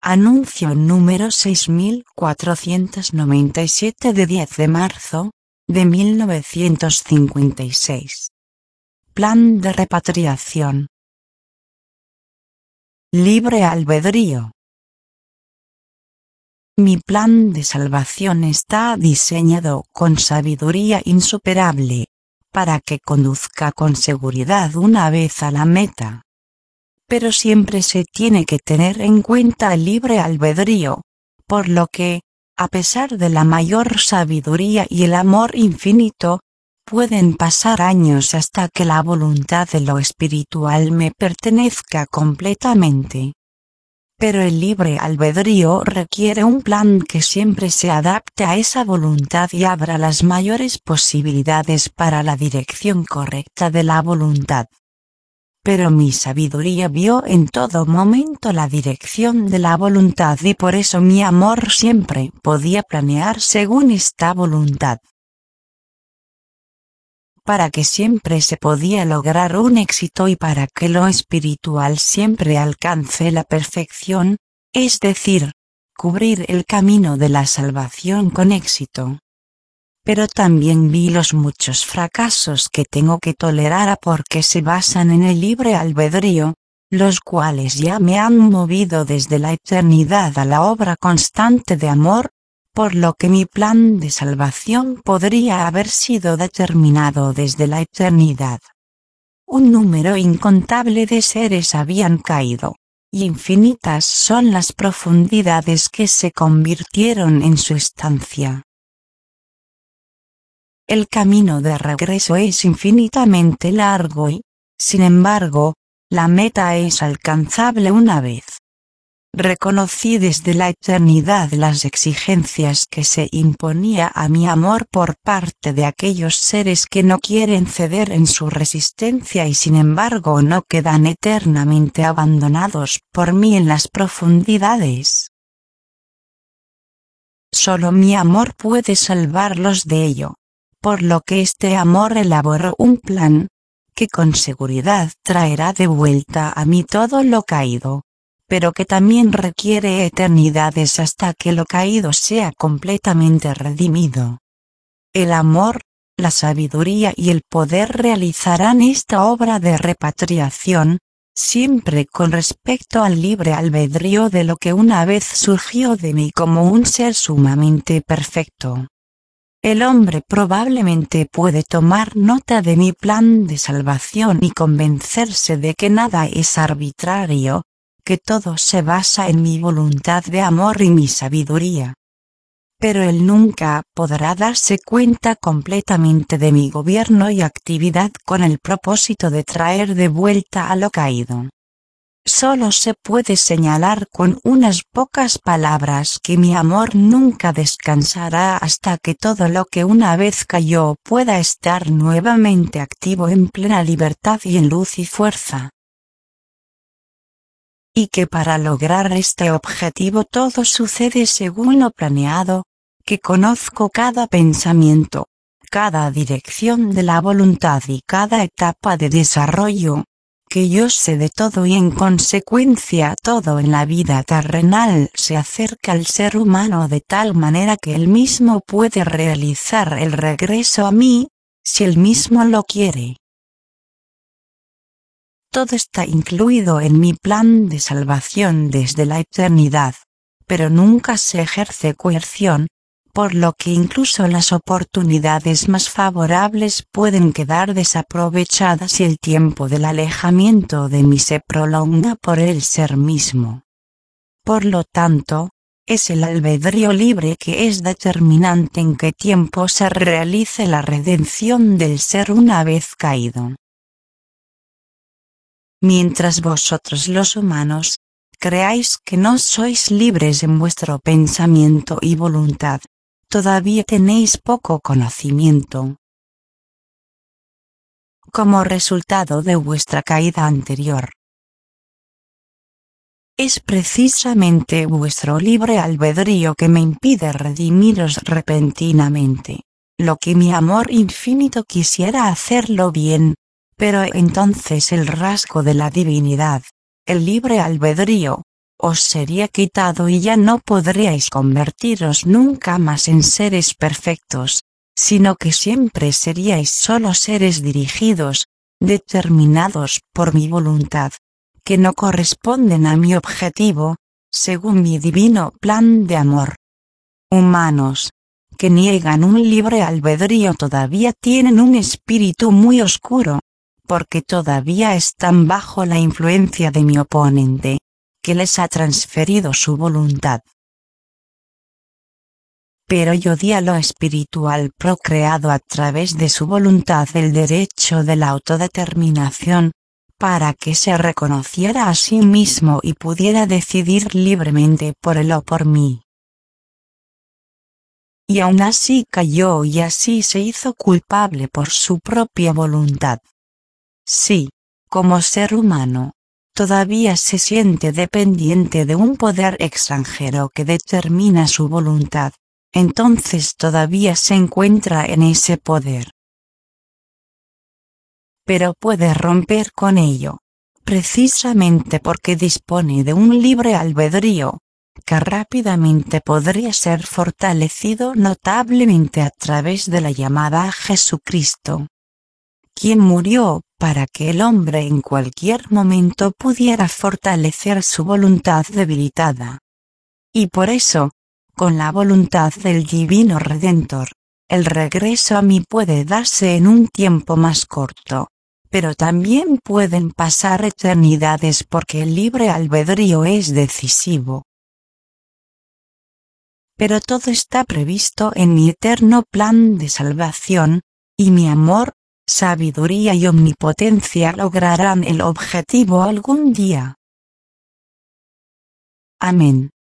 Anuncio número 6497 de 10 de marzo de 1956. Plan de repatriación. Libre albedrío. Mi plan de salvación está diseñado con sabiduría insuperable, para que conduzca con seguridad una vez a la meta. Pero siempre se tiene que tener en cuenta el libre albedrío, por lo que, a pesar de la mayor sabiduría y el amor infinito, pueden pasar años hasta que la voluntad de lo espiritual me pertenezca completamente. Pero el libre albedrío requiere un plan que siempre se adapte a esa voluntad y abra las mayores posibilidades para la dirección correcta de la voluntad. Pero mi sabiduría vio en todo momento la dirección de la voluntad y por eso mi amor siempre podía planear según esta voluntad. Para que siempre se podía lograr un éxito y para que lo espiritual siempre alcance la perfección, es decir, cubrir el camino de la salvación con éxito. Pero también vi los muchos fracasos que tengo que tolerar porque se basan en el libre albedrío, los cuales ya me han movido desde la eternidad a la obra constante de amor, por lo que mi plan de salvación podría haber sido determinado desde la eternidad. Un número incontable de seres habían caído, y infinitas son las profundidades que se convirtieron en su estancia. El camino de regreso es infinitamente largo y, sin embargo, la meta es alcanzable una vez. Reconocí desde la eternidad las exigencias que se imponía a mi amor por parte de aquellos seres que no quieren ceder en su resistencia y sin embargo no quedan eternamente abandonados por mí en las profundidades. Solo mi amor puede salvarlos de ello. Por lo que este amor elaboró un plan, que con seguridad traerá de vuelta a mí todo lo caído, pero que también requiere eternidades hasta que lo caído sea completamente redimido. El amor, la sabiduría y el poder realizarán esta obra de repatriación, siempre con respecto al libre albedrío de lo que una vez surgió de mí como un ser sumamente perfecto. El hombre probablemente puede tomar nota de mi plan de salvación y convencerse de que nada es arbitrario, que todo se basa en mi voluntad de amor y mi sabiduría. Pero él nunca podrá darse cuenta completamente de mi gobierno y actividad con el propósito de traer de vuelta a lo caído. Solo se puede señalar con unas pocas palabras que mi amor nunca descansará hasta que todo lo que una vez cayó pueda estar nuevamente activo en plena libertad y en luz y fuerza. Y que para lograr este objetivo todo sucede según lo planeado, que conozco cada pensamiento, cada dirección de la voluntad y cada etapa de desarrollo, que yo sé de todo y en consecuencia todo en la vida terrenal se acerca al ser humano de tal manera que él mismo puede realizar el regreso a mí, si él mismo lo quiere. Todo está incluido en mi plan de salvación desde la eternidad, pero nunca se ejerce coerción, por lo que incluso las oportunidades más favorables pueden quedar desaprovechadas y el tiempo del alejamiento de mí se prolonga por el ser mismo. Por lo tanto, es el albedrío libre que es determinante en qué tiempo se realice la redención del ser una vez caído. Mientras vosotros los humanos, creáis que no sois libres en vuestro pensamiento y voluntad, todavía tenéis poco conocimiento. Como resultado de vuestra caída anterior, es precisamente vuestro libre albedrío que me impide redimiros repentinamente, lo que mi amor infinito quisiera hacerlo bien, pero entonces el rasgo de la divinidad, el libre albedrío, os sería quitado y ya no podríais convertiros nunca más en seres perfectos, sino que siempre seríais solo seres dirigidos, determinados por mi voluntad, que no corresponden a mi objetivo, según mi divino plan de amor. Humanos que niegan un libre albedrío todavía tienen un espíritu muy oscuro, porque todavía están bajo la influencia de mi oponente, que les ha transferido su voluntad. Pero yo di a lo espiritual procreado a través de su voluntad el derecho de la autodeterminación, para que se reconociera a sí mismo y pudiera decidir libremente por él o por mí. Y aún así cayó y así se hizo culpable por su propia voluntad. Sí, como ser humano, todavía se siente dependiente de un poder extranjero que determina su voluntad, entonces todavía se encuentra en ese poder. Pero puede romper con ello, precisamente porque dispone de un libre albedrío, que rápidamente podría ser fortalecido notablemente a través de la llamada a Jesucristo, quien murió para que el hombre en cualquier momento pudiera fortalecer su voluntad debilitada. Y por eso, con la voluntad del Divino Redentor, el regreso a mí puede darse en un tiempo más corto, pero también pueden pasar eternidades porque el libre albedrío es decisivo. Pero todo está previsto en mi eterno plan de salvación, y mi amor, sabiduría y omnipotencia lograrán el objetivo algún día. Amén.